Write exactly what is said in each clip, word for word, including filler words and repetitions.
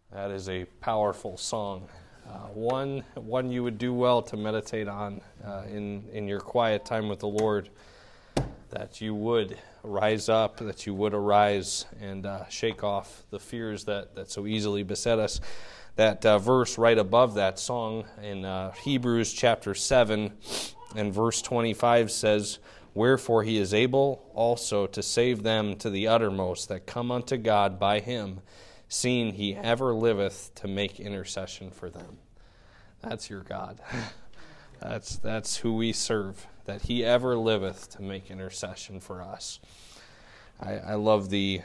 That is a powerful song. Uh, one one you would do well to meditate on uh, in, in your quiet time with the Lord, that you would rise up, that you would arise and uh, shake off the fears that, that so easily beset us. That uh, verse right above that song in uh, Hebrews chapter seven and verse twenty-five says, "Wherefore he is able also to save them to the uttermost that come unto God by him, seeing he ever liveth to make intercession for them." That's your God. That's that's who we serve, that he ever liveth to make intercession for us. I, I love the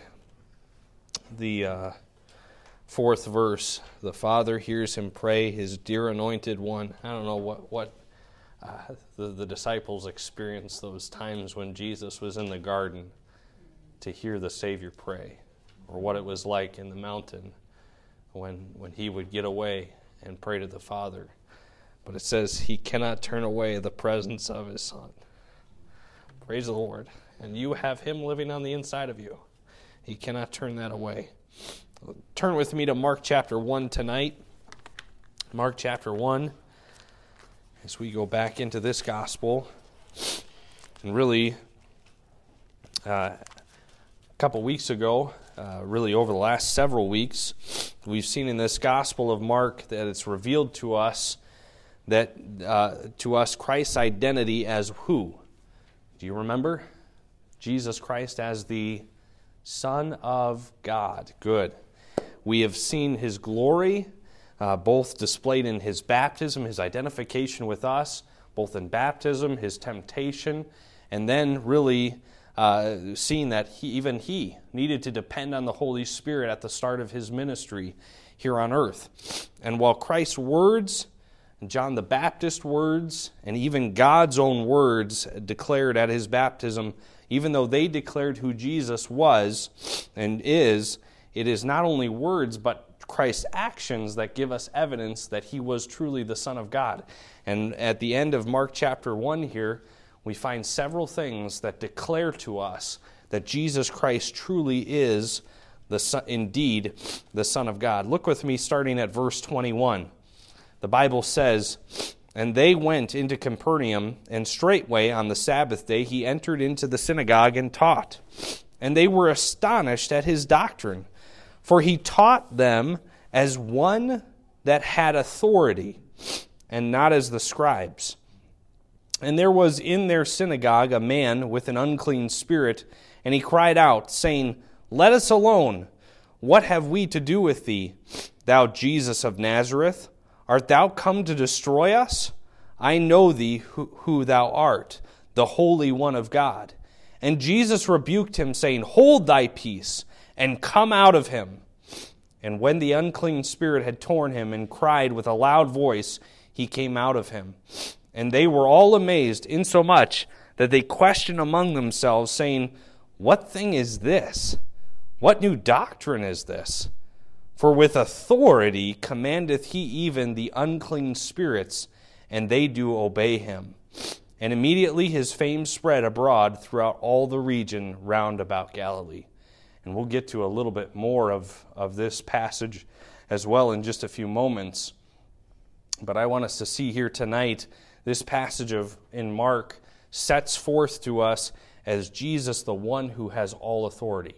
the uh, fourth verse. The Father hears him pray, his dear anointed one. I don't know what, what uh, the, the disciples experienced those times when Jesus was in the garden to hear the Savior pray, or what it was like in the mountain when when he would get away and pray to the Father. But it says he cannot turn away the presence of his Son. Praise the Lord. And you have him living on the inside of you. He cannot turn that away. Turn with me to Mark chapter one tonight. Mark chapter one, as we go back into this gospel. And really, uh, a couple weeks ago, uh, really over the last several weeks, we've seen in this gospel of Mark that it's revealed to us that uh, to us Christ's identity as who? Do you remember? Jesus Christ as the Son of God. Good. We have seen his glory, uh, both displayed in his baptism, his identification with us, both in baptism, his temptation, and then really uh, seeing that he, even he needed to depend on the Holy Spirit at the start of his ministry here on earth. And while Christ's words, John the Baptist's words, and even God's own words declared at his baptism, even though they declared who Jesus was and is, it is not only words, but Christ's actions that give us evidence that he was truly the Son of God. And at the end of Mark chapter one here, we find several things that declare to us that Jesus Christ truly is the Son, indeed the Son of God. Look with me starting at verse twenty-one. The Bible says, "And they went into Capernaum, and straightway on the Sabbath day he entered into the synagogue and taught. And they were astonished at his doctrine, for he taught them as one that had authority, and not as the scribes. And there was in their synagogue a man with an unclean spirit, and he cried out, saying, Let us alone. What have we to do with thee, thou Jesus of Nazareth? Art thou come to destroy us? I know thee who, who thou art, the Holy One of God. And Jesus rebuked him, saying, Hold thy peace, and come out of him. And when the unclean spirit had torn him, and cried with a loud voice, he came out of him. And they were all amazed, insomuch that they questioned among themselves, saying, What thing is this? What new doctrine is this? For with authority commandeth he even the unclean spirits, and they do obey him. And immediately his fame spread abroad throughout all the region round about Galilee." And we'll get to a little bit more of, of this passage as well in just a few moments. But I want us to see here tonight, this passage of in Mark sets forth to us as Jesus the one who has all authority.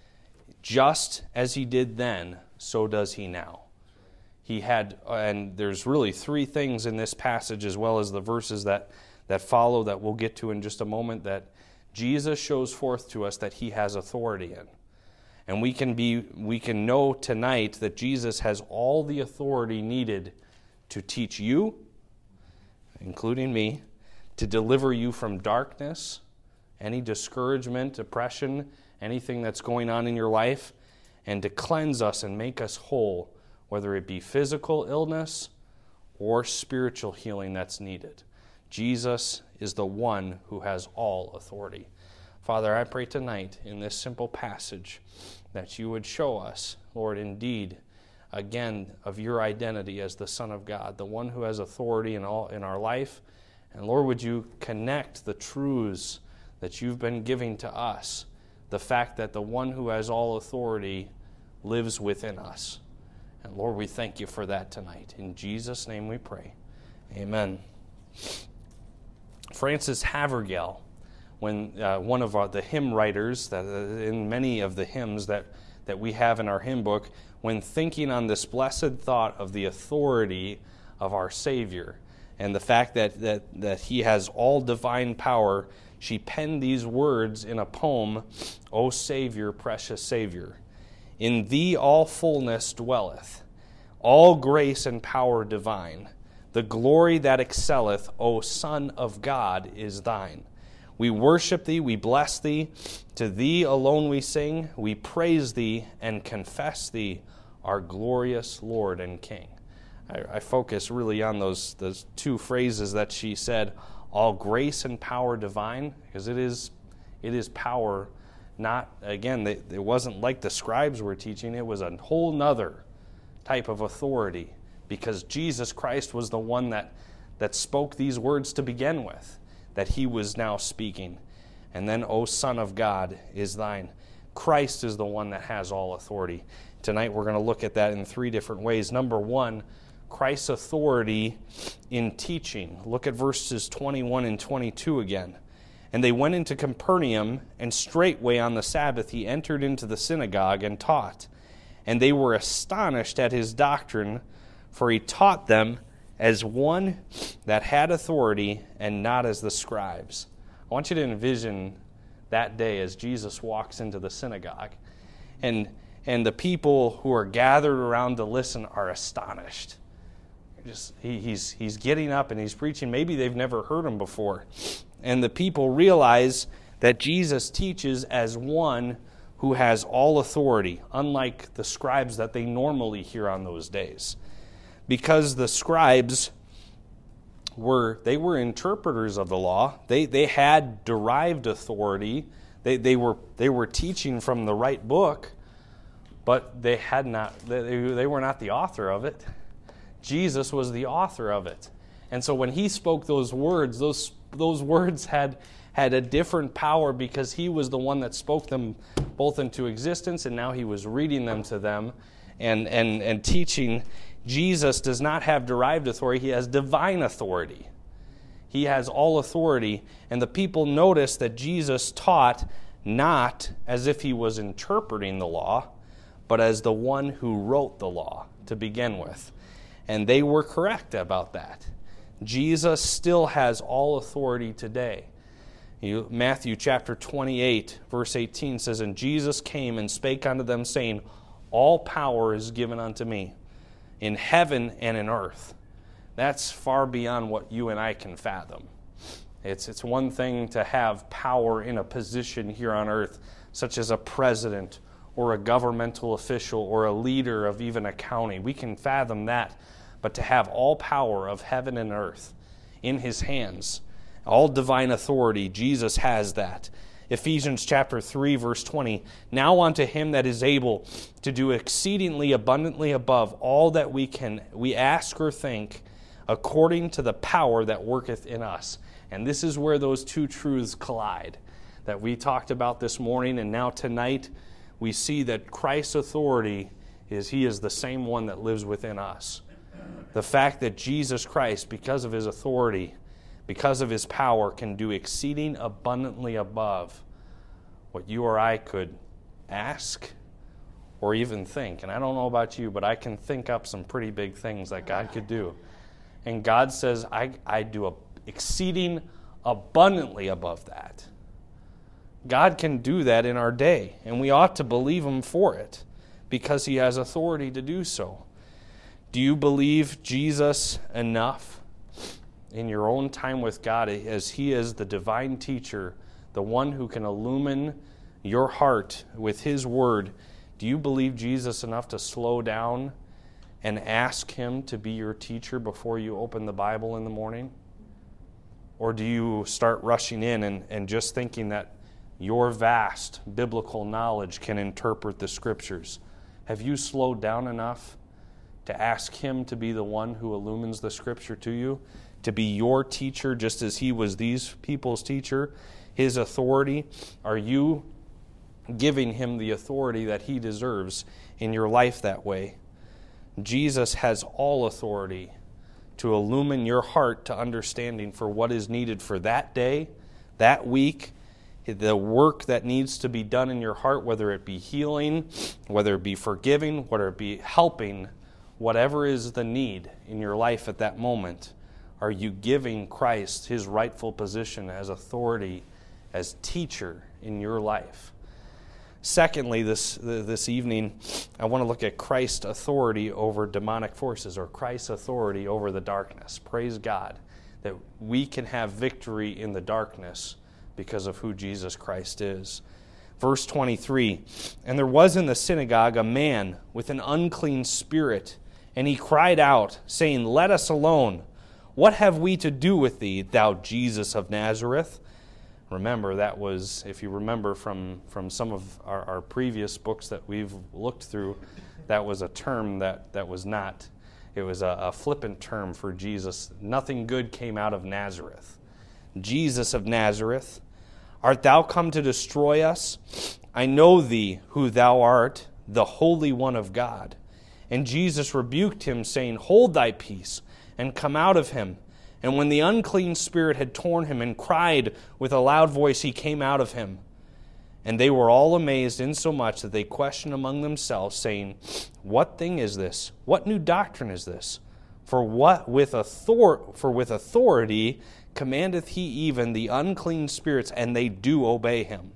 Just as he did then, so does he now. He had, and there's really three things in this passage as well as the verses that, that follow that we'll get to in just a moment, that Jesus shows forth to us that he has authority in. And we can be, we can know tonight that Jesus has all the authority needed to teach you, including me, to deliver you from darkness, any discouragement, depression, anything that's going on in your life, and to cleanse us and make us whole, whether it be physical illness or spiritual healing that's needed. Jesus is the one who has all authority. Father, I pray tonight in this simple passage that you would show us, Lord, indeed, again, of your identity as the Son of God, the one who has authority in all in our life. And Lord, would you connect the truths that you've been giving to us, the fact that the one who has all authority lives within us. And Lord, we thank you for that tonight. In Jesus' name we pray. Amen. Frances Havergal, when uh, one of our, the hymn writers, that uh, in many of the hymns that, that we have in our hymn book, when thinking on this blessed thought of the authority of our Savior and the fact that, that, that he has all divine power, she penned these words in a poem, O Savior, precious Savior. In thee all fullness dwelleth, all grace and power divine. The glory that excelleth, O Son of God, is thine. We worship thee, we bless thee, to thee alone we sing, we praise thee and confess thee, our glorious Lord and King. I, I focus really on those, those two phrases that she said, all grace and power divine, because it is, it is power. Not, again, it wasn't like the scribes were teaching. It was a whole nother type of authority because Jesus Christ was the one that, that spoke these words to begin with, that he was now speaking. And then, O Son of God, is thine. Christ is the one that has all authority. Tonight we're going to look at that in three different ways. Number one, Christ's authority in teaching. Look at verses twenty-one and twenty-two again. And they went into Capernaum, and straightway on the Sabbath he entered into the synagogue and taught. And they were astonished at his doctrine, for he taught them as one that had authority and not as the scribes. I want you to envision that day as Jesus walks into the synagogue. And, and the people who are gathered around to listen are astonished. Just he, he's, he's getting up and he's preaching. Maybe they've never heard him before. And the people realize that Jesus teaches as one who has all authority, unlike the scribes that they normally hear on those days. Because the scribes were, they were interpreters of the law. They they had derived authority. They they were they were teaching from the right book, but they had not they, they were not the author of it. Jesus was the author of it. And so when he spoke those words, those those words had had a different power because he was the one that spoke them both into existence, and now he was reading them to them and and and teaching. Jesus does not have derived authority. He has divine authority. He has all authority. And the people noticed that Jesus taught not as if he was interpreting the law, but as the one who wrote the law to begin with. And they were correct about that. Jesus still has all authority today. You, Matthew chapter twenty-eight, verse eighteen says, And Jesus came and spake unto them, saying, All power is given unto me, in heaven and in earth. That's far beyond what you and I can fathom. It's, it's one thing to have power in a position here on earth, such as a president or a governmental official or a leader of even a county. We can fathom that. But to have all power of heaven and earth in his hands, all divine authority, Jesus has that. Ephesians chapter three, verse twenty, Now unto him that is able to do exceedingly abundantly above all that we can we ask or think, according to the power that worketh in us. And this is where those two truths collide that we talked about this morning, and now tonight we see that Christ's authority is he is the same one that lives within us. The fact that Jesus Christ, because of his authority, because of his power, can do exceeding abundantly above what you or I could ask or even think. And I don't know about you, but I can think up some pretty big things that God could do. And God says, I, I do a exceeding abundantly above that. God can do that in our day, and we ought to believe him for it because he has authority to do so. Do you believe Jesus enough in your own time with God as he is the divine teacher, the one who can illumine your heart with his word? Do you believe Jesus enough to slow down and ask him to be your teacher before you open the Bible in the morning? Or do you start rushing in and, and just thinking that your vast biblical knowledge can interpret the scriptures? Have you slowed down enough to ask him to be the one who illumines the scripture to you, to be your teacher just as he was these people's teacher, his authority? Are you giving him the authority that he deserves in your life that way? Jesus has all authority to illumine your heart to understanding for what is needed for that day, that week, the work that needs to be done in your heart, whether it be healing, whether it be forgiving, whether it be helping, whatever is the need in your life at that moment. Are you giving Christ his rightful position as authority, as teacher in your life? Secondly, this this evening, I want to look at Christ's authority over demonic forces, or Christ's authority over the darkness. Praise God that we can have victory in the darkness because of who Jesus Christ is. Verse twenty-three, and there was in the synagogue a man with an unclean spirit, and he cried out, saying, Let us alone. What have we to do with thee, thou Jesus of Nazareth? Remember, that was, if you remember from, from some of our, our previous books that we've looked through, that was a term that, that was not, it was a, a flippant term for Jesus. Nothing good came out of Nazareth. Jesus of Nazareth, art thou come to destroy us? I know thee, who thou art, the Holy One of God. And Jesus rebuked him, saying, Hold thy peace, and come out of him. And when the unclean spirit had torn him and cried with a loud voice, he came out of him. And they were all amazed insomuch that they questioned among themselves, saying, What thing is this? What new doctrine is this? For what with author- for with authority commandeth he even the unclean spirits, and they do obey him.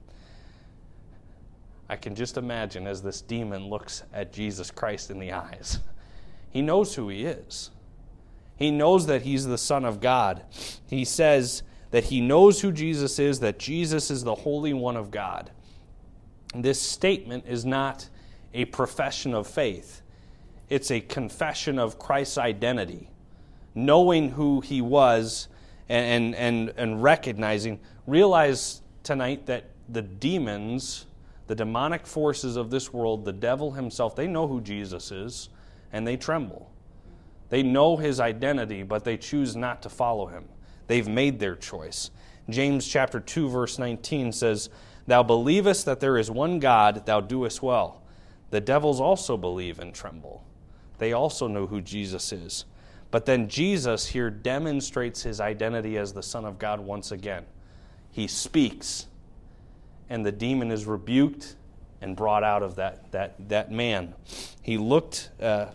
I can just imagine as this demon looks at Jesus Christ in the eyes. He knows who he is. He knows that he's the Son of God. He says that he knows who Jesus is, that Jesus is the Holy One of God. This statement is not a profession of faith. It's a confession of Christ's identity. Knowing who he was and, and, and recognizing. Realize tonight that the demons, the demonic forces of this world, the devil himself, they know who Jesus is, and they tremble. They know his identity, but they choose not to follow him. They've made their choice. James chapter two, verse nineteen says, Thou believest that there is one God, thou doest well. The devils also believe and tremble. They also know who Jesus is. But then Jesus here demonstrates his identity as the Son of God once again. He speaks, and the demon is rebuked and brought out of that, that, that man. He looked... Uh,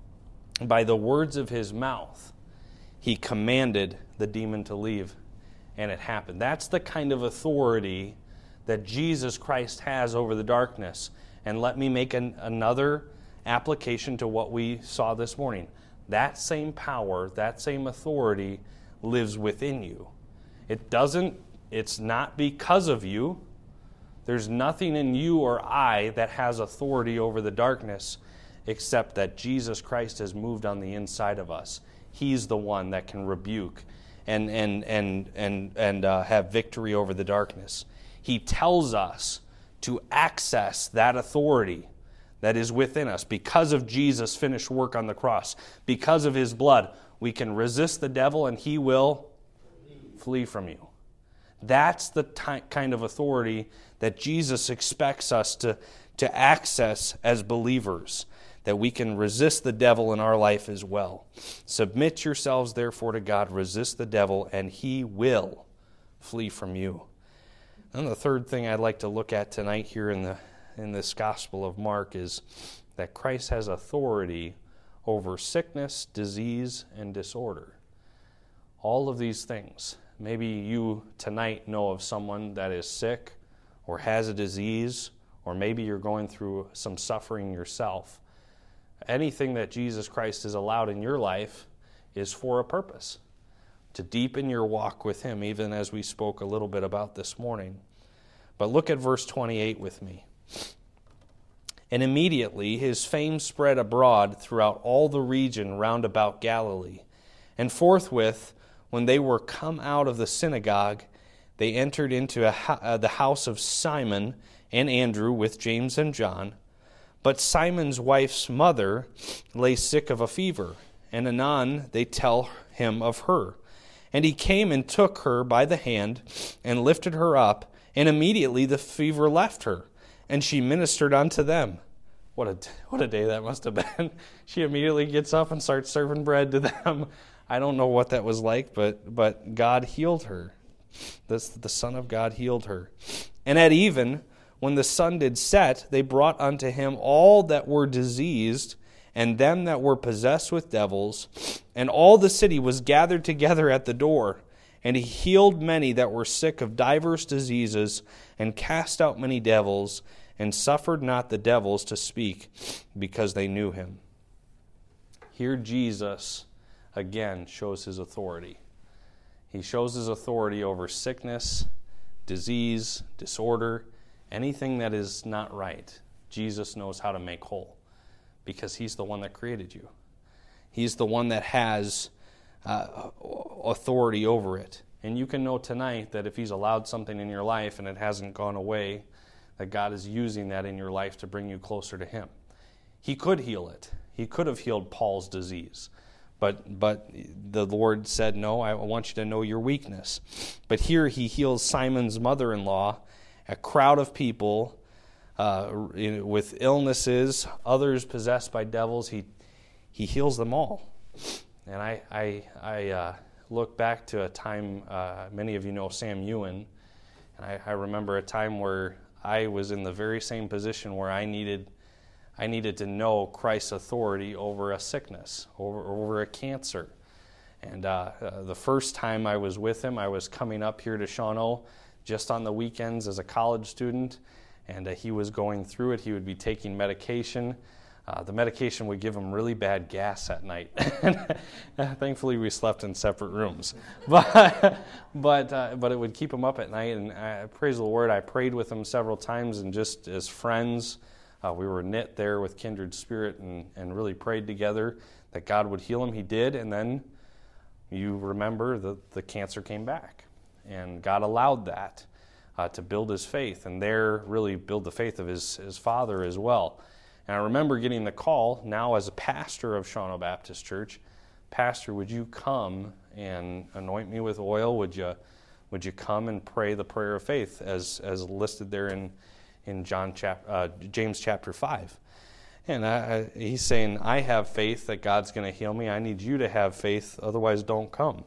By the words of his mouth, he commanded the demon to leave, and it happened. That's the kind of authority that Jesus Christ has over the darkness. And let me make an, another application to what we saw this morning. That same power, that same authority lives within you. It doesn't, it's not because of you. There's nothing in you or I that has authority over the darkness, except that Jesus Christ has moved on the inside of us. He's the one that can rebuke and and and and and uh, have victory over the darkness. He tells us to access that authority that is within us because of Jesus' finished work on the cross. Because of his blood, we can resist the devil and he will flee from you. That's the ty- kind of authority that Jesus expects us to, to access as believers, that we can resist the devil in our life as well. Submit yourselves, therefore, to God. Resist the devil, and he will flee from you. And the third thing I'd like to look at tonight here in the in this Gospel of Mark is that Christ has authority over sickness, disease, and disorder. All of these things. Maybe you tonight know of someone that is sick or has a disease, or maybe you're going through some suffering yourself. Anything that Jesus Christ has allowed in your life is for a purpose, to deepen your walk with him, even as we spoke a little bit about this morning. But look at verse twenty-eight with me. And immediately his fame spread abroad throughout all the region round about Galilee. And forthwith, when they were come out of the synagogue, they entered into a, uh, the house of Simon and Andrew with James and John. But Simon's wife's mother lay sick of a fever, and anon they tell him of her. And he came and took her by the hand, and lifted her up, and immediately the fever left her, and she ministered unto them. What a, what a day that must have been. She immediately gets up and starts serving bread to them. I don't know what that was like, but but God healed her. This, the Son of God healed her. And at even, when the sun did set, they brought unto him all that were diseased, and them that were possessed with devils, and all the city was gathered together at the door. And he healed many that were sick of divers diseases, and cast out many devils, and suffered not the devils to speak, because they knew him. Here Jesus, again, shows his authority. He shows his authority over sickness, disease, disorder, anything that is not right. Jesus knows how to make whole, because he's the one that created you. He's the one that has uh, authority over it. And you can know tonight that if he's allowed something in your life and it hasn't gone away, that God is using that in your life to bring you closer to him. He could heal it. He could have healed Paul's disease. But but the Lord said, no, I want you to know your weakness. But here he heals Simon's mother-in-law, a crowd of people uh, with illnesses, others possessed by devils. He he heals them all. And I, I, I uh, look back to a time, uh, many of you know Sam Ewan, and I, I remember a time where I was in the very same position where I needed I needed to know Christ's authority over a sickness, over, over a cancer. And uh, uh, the first time I was with him, I was coming up here to Shawano just on the weekends as a college student, and uh, he was going through it. He would be taking medication. Uh, the medication would give him really bad gas at night. Thankfully, we slept in separate rooms. But but uh, but it would keep him up at night, and I, praise the Lord, I prayed with him several times, and just as friends, Uh, we were knit there with kindred spirit and, and really prayed together that God would heal him. He did, and then you remember that the cancer came back. And God allowed that uh, to build his faith, and there really build the faith of his, his father as well. And I remember getting the call, now as a pastor of Shawano Baptist Church, Pastor, would you come and anoint me with oil? Would you would you come and pray the prayer of faith as, as listed there in in John chap, uh, James chapter five. And I, I, he's saying, I have faith that God's going to heal me. I need you to have faith, otherwise don't come.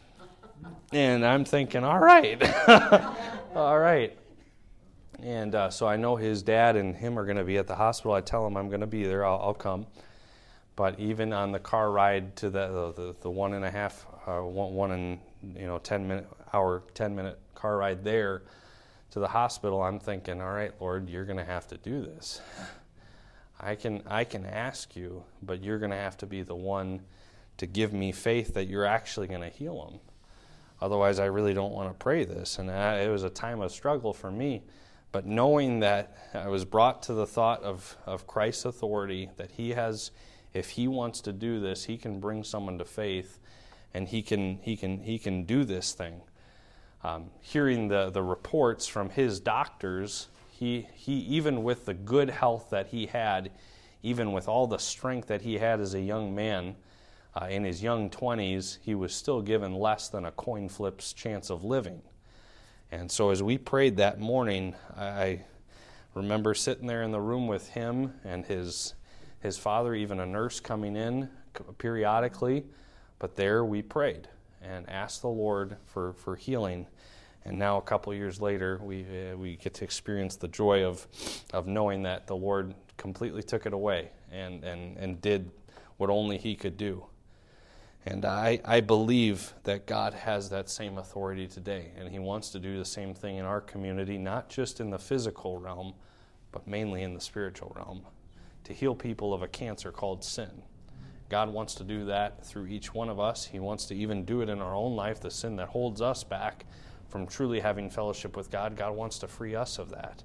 And I'm thinking, all right. all right. And uh, so I know his dad and him are going to be at the hospital. I tell him I'm going to be there. I'll, I'll come. But even on the car ride to the the, the one and a half, uh, one, one and you know ten minute hour, ten minute car ride there to the hospital, I'm thinking, all right, Lord, you're going to have to do this. I can I can ask you, but you're going to have to be the one to give me faith that you're actually going to heal them. Otherwise, I really don't want to pray this. And I, it was a time of struggle for me. But knowing that I was brought to the thought of, of Christ's authority, that he has, if he wants to do this, he can bring someone to faith, and he can he can he can do this thing. Um, hearing the, the reports from his doctors, he he even with the good health that he had, even with all the strength that he had as a young man, uh, in his young twenties, he was still given less than a coin flip's chance of living. And so as we prayed that morning, I remember sitting there in the room with him and his his father, even a nurse coming in periodically, but there we prayed and asked the Lord for, for healing. And now a couple of years later, we uh, we get to experience the joy of of knowing that the Lord completely took it away and, and, and did what only he could do. And I, I believe that God has that same authority today, and he wants to do the same thing in our community, not just in the physical realm, but mainly in the spiritual realm, to heal people of a cancer called sin. God wants to do that through each one of us. He wants to even do it in our own life, the sin that holds us back from truly having fellowship with God. God wants to free us of that.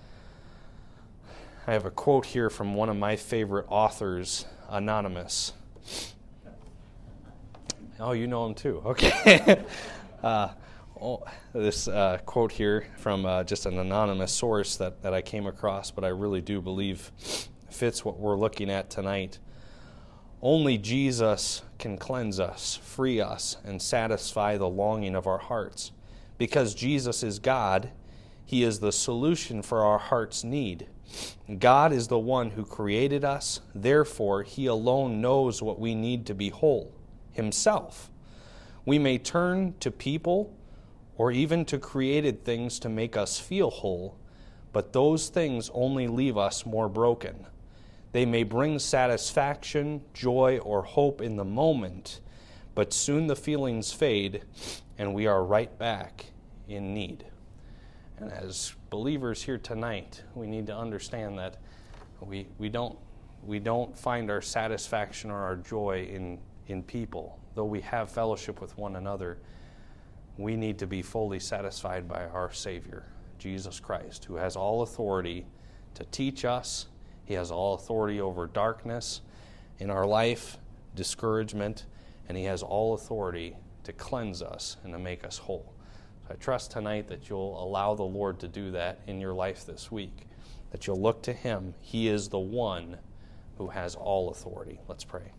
I have a quote here from one of my favorite authors, Anonymous. Oh, you know him too. Okay. uh, oh, this uh, quote here from uh, just an anonymous source that, that I came across, but I really do believe fits what we're looking at tonight. Only Jesus can cleanse us, free us, and satisfy the longing of our hearts. Because Jesus is God, He is the solution for our heart's need. God is the one who created us. Therefore, He alone knows what we need to be whole, Himself. We may turn to people or even to created things to make us feel whole, but those things only leave us more broken. They may bring satisfaction, joy, or hope in the moment, but soon the feelings fade and we are right back in need. And as believers here tonight, we need to understand that we we don't we don't find our satisfaction or our joy in, in people. Though we have fellowship with one another, we need to be fully satisfied by our Savior, Jesus Christ, who has all authority to teach us. He has all authority over darkness in our life, discouragement, and He has all authority to cleanse us and to make us whole. I trust tonight that you'll allow the Lord to do that in your life this week, that you'll look to Him. He is the one who has all authority. Let's pray.